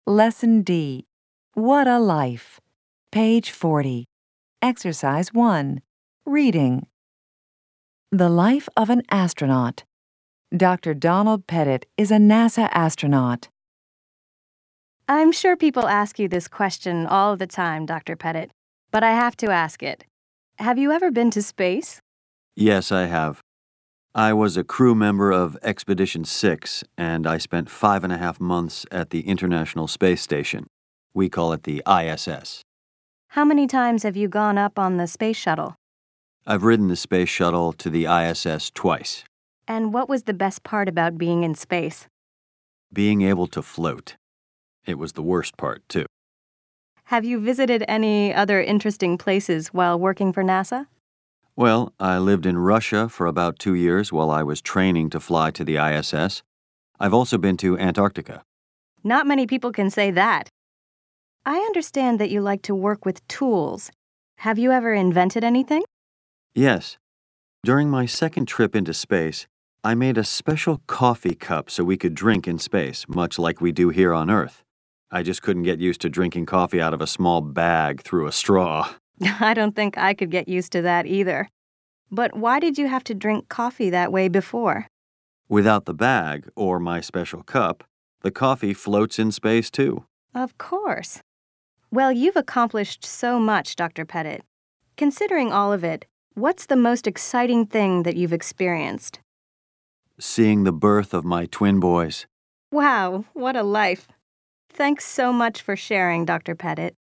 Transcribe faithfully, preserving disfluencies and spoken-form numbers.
Lesson D. What a Life. Page forty. Exercise one. Reading. The Life of an Astronaut. Doctor Donald Pettit is a NASA astronaut. I'm sure people ask you this question all the time, Doctor Pettit, but I have to ask it. Have you ever been to space? Yes, I have. I was a crew member of Expedition six, and I spent five and a half months at the International Space Station. We call it the I S S. How many times have you gone up on the space shuttle? I've ridden the space shuttle to the I S S twice. And what was the best part about being in space? Being able to float. It was the worst part, too. Have you visited any other interesting places while working for NASA? Well, I lived in Russia for about two years while I was training to fly to the I S S. I've also been to Antarctica. Not many people can say that. I understand that you like to work with tools. Have you ever invented anything? Yes. During my second trip into space, I made a special coffee cup so we could drink in space, much like we do here on Earth. I just couldn't get used to drinking coffee out of a small bag through a straw. I don't think I could get used to that either. But why did you have to drink coffee that way before? Without the bag, or my special cup, the coffee floats in space too. Of course. Well, you've accomplished so much, Doctor Pettit. Considering all of it, what's the most exciting thing that you've experienced? Seeing the birth of my twin boys. Wow, what a life. Thanks so much for sharing, Doctor Pettit.